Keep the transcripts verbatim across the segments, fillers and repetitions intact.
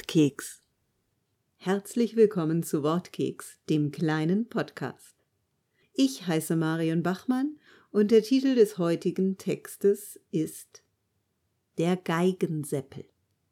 Wortkeks. Herzlich willkommen zu Wortkeks, dem kleinen Podcast. Ich heiße Marion Bachmann und der Titel des heutigen Textes ist Der Geigenseppel.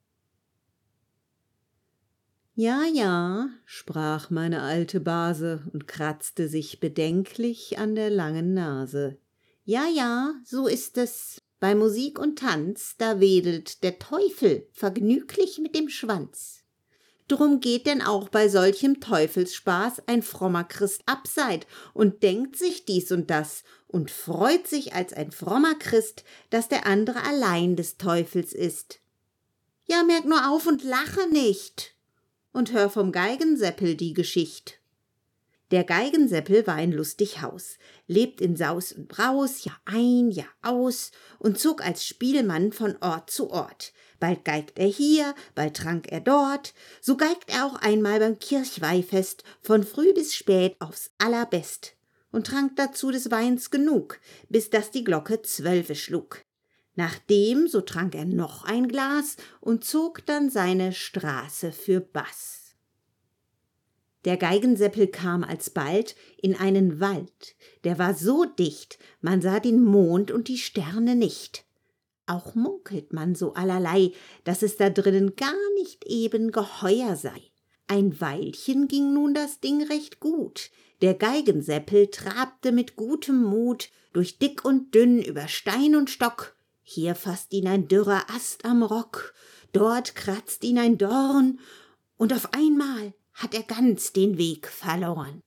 Ja, ja, sprach meine alte Base und kratzte sich bedenklich an der langen Nase. Ja, ja, so ist es. Bei Musik und Tanz, da wedelt der Teufel vergnüglich mit dem Schwanz. Drum geht denn auch bei solchem Teufelsspaß ein frommer Christ abseit und denkt sich dies und das und freut sich als ein frommer Christ, dass der andere allein des Teufels ist. Ja, merk nur auf und lache nicht und hör vom Geigenseppel die Geschicht. Der Geigenseppel war ein lustig Haus, lebt in Saus und Braus, Jahr ein, Jahr aus und zog als Spielmann von Ort zu Ort. Bald geigt er hier, bald trank er dort, so geigt er auch einmal beim Kirchweihfest von früh bis spät aufs allerbest und trank dazu des Weins genug, bis dass die Glocke zwölfe schlug. Nachdem, so trank er noch ein Glas und zog dann seine Straße für Bass. Der Geigenseppel kam alsbald in einen Wald, der war so dicht, man sah den Mond und die Sterne nicht. Auch munkelt man so allerlei, dass es da drinnen gar nicht eben geheuer sei. Ein Weilchen ging nun das Ding recht gut, der Geigenseppel trabte mit gutem Mut durch dick und dünn, über Stein und Stock. Hier fasst ihn ein dürrer Ast am Rock, dort kratzt ihn ein Dorn, und auf einmal hat er ganz den Weg verloren.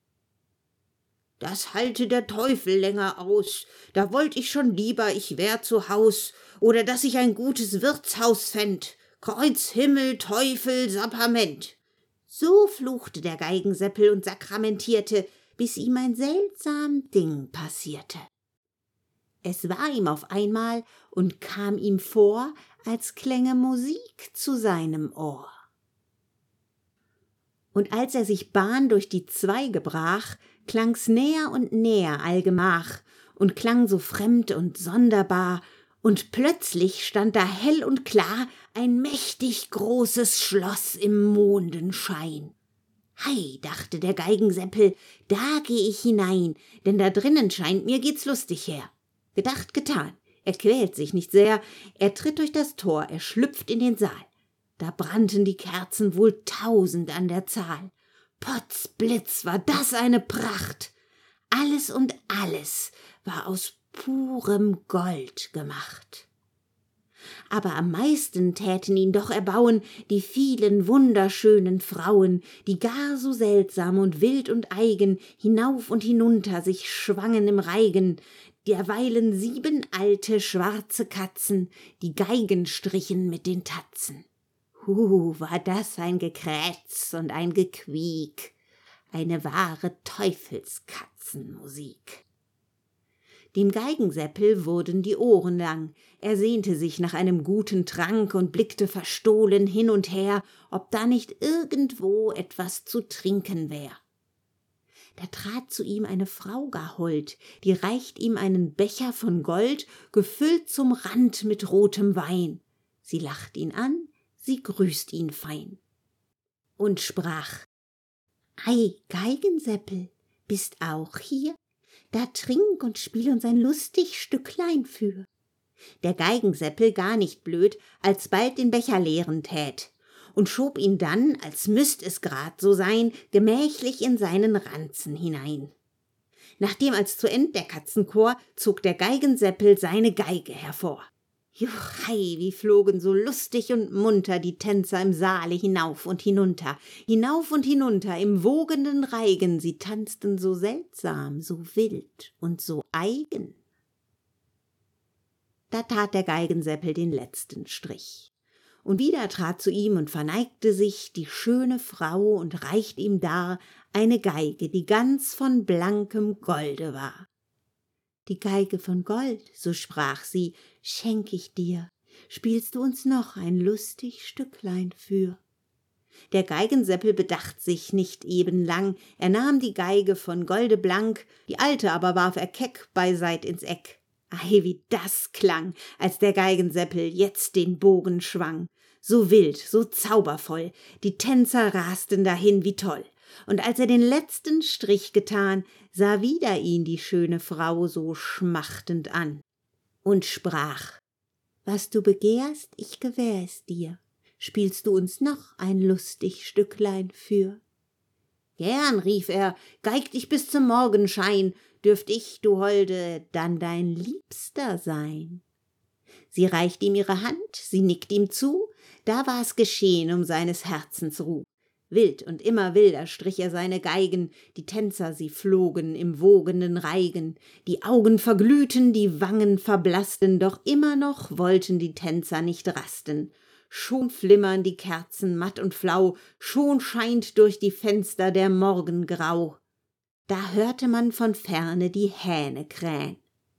Das halte der Teufel länger aus, da wollt ich schon lieber, ich wär zu Haus, oder dass ich ein gutes Wirtshaus fänd, Kreuz, Himmel, Teufel, Sapperment. So fluchte der Geigenseppel und sakramentierte, bis ihm ein seltsam Ding passierte. Es war ihm auf einmal und kam ihm vor, als klänge Musik zu seinem Ohr. Und als er sich Bahn durch die Zweige brach, klang's näher und näher allgemach und klang so fremd und sonderbar, und plötzlich stand da hell und klar ein mächtig großes Schloss im Mondenschein. Hei, dachte der Geigenseppel, da geh ich hinein, denn da drinnen scheint mir geht's lustig her. Gedacht, getan, er quält sich nicht sehr, er tritt durch das Tor, er schlüpft in den Saal. Da brannten die Kerzen wohl tausend an der Zahl. Potzblitz, war das eine Pracht! Alles und alles war aus purem Gold gemacht. Aber am meisten täten ihn doch erbauen die vielen wunderschönen Frauen, die gar so seltsam und wild und eigen hinauf und hinunter sich schwangen im Reigen, derweilen sieben alte schwarze Katzen, die Geigen strichen mit den Tatzen. Hu, war das ein Gekrätz und ein Gequiek, eine wahre Teufelskatzenmusik. Dem Geigenseppel wurden die Ohren lang, er sehnte sich nach einem guten Trank und blickte verstohlen hin und her, ob da nicht irgendwo etwas zu trinken wär. Da trat zu ihm eine Frau gar hold, die reicht ihm einen Becher von Gold, gefüllt zum Rand mit rotem Wein. Sie lacht ihn an, sie grüßt ihn fein und sprach: »Ei, Geigenseppel, bist auch hier? Da trink und spiel uns ein lustig Stücklein für.« Der Geigenseppel, gar nicht blöd, alsbald den Becher leeren tät und schob ihn dann, als müßt es grad so sein, gemächlich in seinen Ranzen hinein. Nachdem als zu End der Katzenchor, zog der Geigenseppel seine Geige hervor. Juchhei, wie flogen so lustig und munter die Tänzer im Saale hinauf und hinunter, hinauf und hinunter im wogenden Reigen, sie tanzten so seltsam, so wild und so eigen. Da tat der Geigenseppel den letzten Strich. Und wieder trat zu ihm und verneigte sich die schöne Frau und reicht ihm dar eine Geige, die ganz von blankem Golde war. »Die Geige von Gold«, so sprach sie, »schenk ich dir, spielst du uns noch ein lustig Stücklein für.« Der Geigenseppel bedacht sich nicht eben lang, er nahm die Geige von Golde blank, die alte aber warf er keck beiseit ins Eck. Ei, wie das klang, als der Geigenseppel jetzt den Bogen schwang. so wild, so zaubervoll, die Tänzer rasten dahin wie toll. Und als er den letzten Strich getan, sah wieder ihn die schöne Frau so schmachtend an und sprach: »Was du begehrst, ich gewähr es dir. Spielst du uns noch ein lustig Stücklein für?« »Gern«, rief er, »geig dich bis zum Morgenschein, dürft ich, du Holde, dann dein Liebster sein.« Sie reicht ihm ihre Hand, sie nickt ihm zu, da war's geschehen um seines Herzens Ruh. Wild und immer wilder strich er seine Geigen, die Tänzer, sie flogen im wogenden Reigen, die Augen verglühten, die Wangen verblassten, doch immer noch wollten die Tänzer nicht rasten. Schon flimmern die Kerzen matt und flau, schon scheint durch die Fenster der Morgen grau. Da hörte man von ferne die Hähne krähn.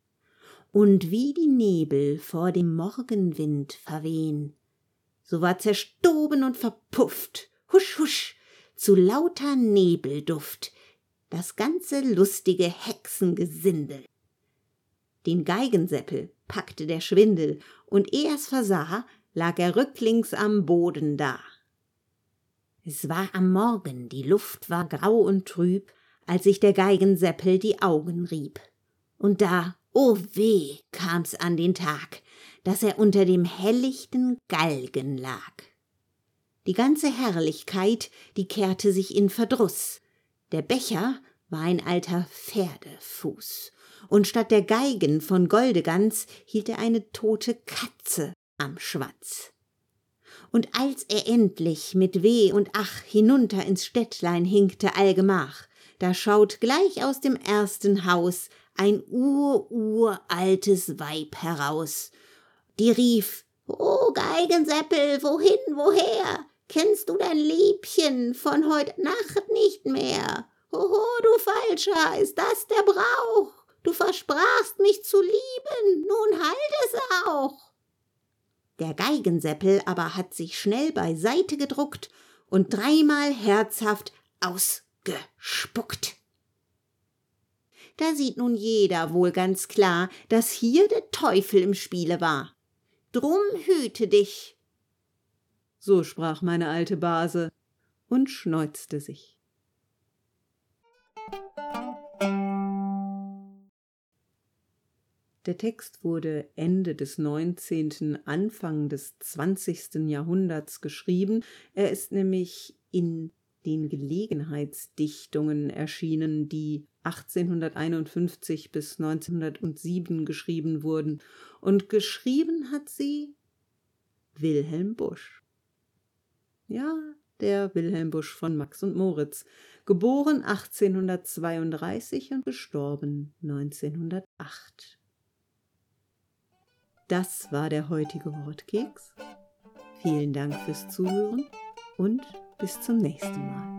Und wie die Nebel vor dem Morgenwind verwehn, so war zerstoben und verpufft, husch, husch, zu lauter Nebelduft, das ganze lustige Hexengesindel. Den Geigenseppel packte der Schwindel, und eh er's versah, lag er rücklings am Boden da. Es war am Morgen, die Luft war grau und trüb, als sich der Geigenseppel die Augen rieb. Und da, o weh, kam's an den Tag, dass er unter dem hellichten Galgen lag. Die ganze Herrlichkeit, die kehrte sich in Verdruss. Der Becher war ein alter Pferdefuß, und statt der Geigen von Golde ganz hielt er eine tote Katze am Schwanz. Und als er endlich mit Weh und Ach hinunter ins Städtlein hinkte allgemach, da schaut gleich aus dem ersten Haus ein ur-uraltes Weib heraus. Die rief: »O Geigenseppel, wohin, woher? Kennst du dein Liebchen von heut Nacht nicht mehr? Hoho, du Falscher, ist das der Brauch? Du versprachst mich zu lieben, nun halt es auch!« Der Geigenseppel aber hat sich schnell beiseite gedruckt und dreimal herzhaft ausgespuckt. Da sieht nun jeder wohl ganz klar, dass hier der Teufel im Spiele war. Drum hüte dich. So sprach meine alte Base und schneuzte sich. Der Text wurde Ende des neunzehnten, Anfang des zwanzigsten Jahrhunderts geschrieben. Er ist nämlich in den Gelegenheitsdichtungen erschienen, die achtzehnhunderteinundfünfzig bis neunzehnhundertsieben geschrieben wurden. Und geschrieben hat sie Wilhelm Busch. Ja, der Wilhelm Busch von Max und Moritz, geboren achtzehnhundertzweiunddreißig und gestorben neunzehnhundertacht. Das war der heutige Wortkeks. Vielen Dank fürs Zuhören und bis zum nächsten Mal.